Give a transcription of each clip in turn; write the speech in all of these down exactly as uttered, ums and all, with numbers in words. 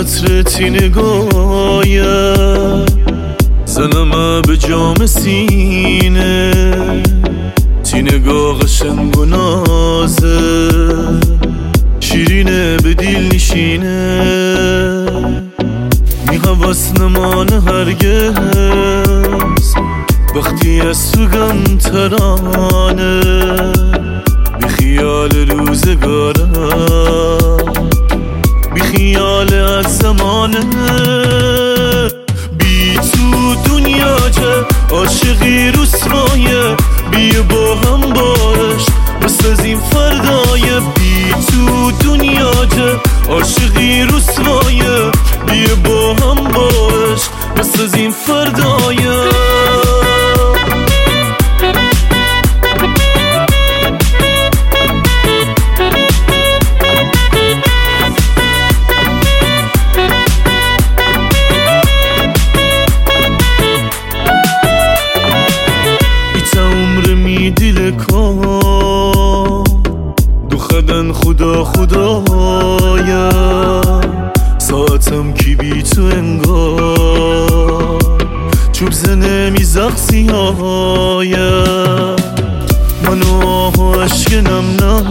عطر تی نگاهی زنم به جام سینه، تی نگاه قشنگ و نازه، شیرینه به دل نشینه، می حواس نمانه هرگز وقتی از تو گم ترانه، بی خیال روزگارم، بی خیال از زمانه، بی تو دنیا جه عاشقی رسوایه، بی با هم باش بسازیم فردای، بی تو دنیا جه عاشقی رسوایه، بی با هم باش بسازیم فردای. دل کن دو خدن خدا خدایا، ساعتم کی بی تو انگار چوب زنه می زغزیایا، منو آه عشقنم نه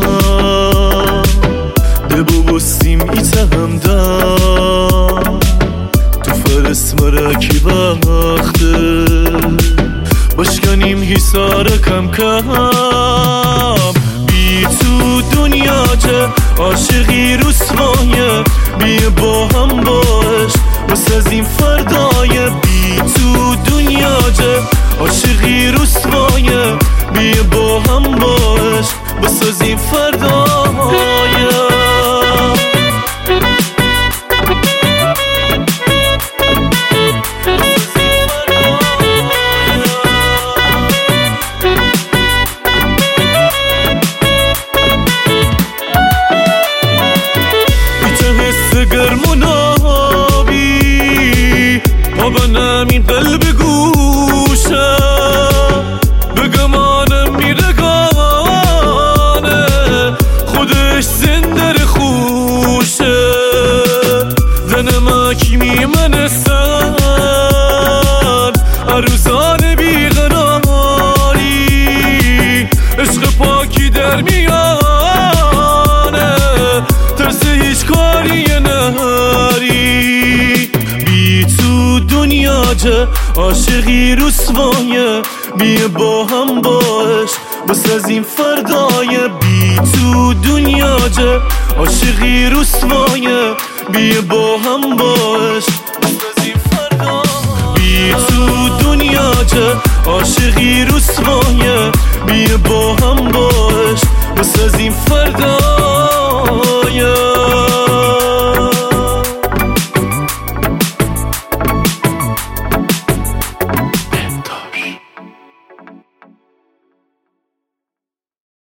دبو بستیم ایتهم دم تو فرس مرا کی وقته بشکنیم حسار کم کم، بی تو دنیا جه عاشقی رسوایه، بی با هم باش بسازیم فردای، بی تو دنیا جه عاشقی رسوایه، بی با هم باش بسازیم فردای. گرم و نابی آبنم این قلب گوشه، به گمانم میرگانه خودش زنده خوشه، دنم کی میمنستن عروزان بیقراری، عشق پاکی در میانه ترس هیچ کاری نهاری، بی تو دنیا جه عاشقی رسوایه، بی با هم باش بسازیم فردای، بی تو دنیا جه عاشقی رسوایه، بی با هم باش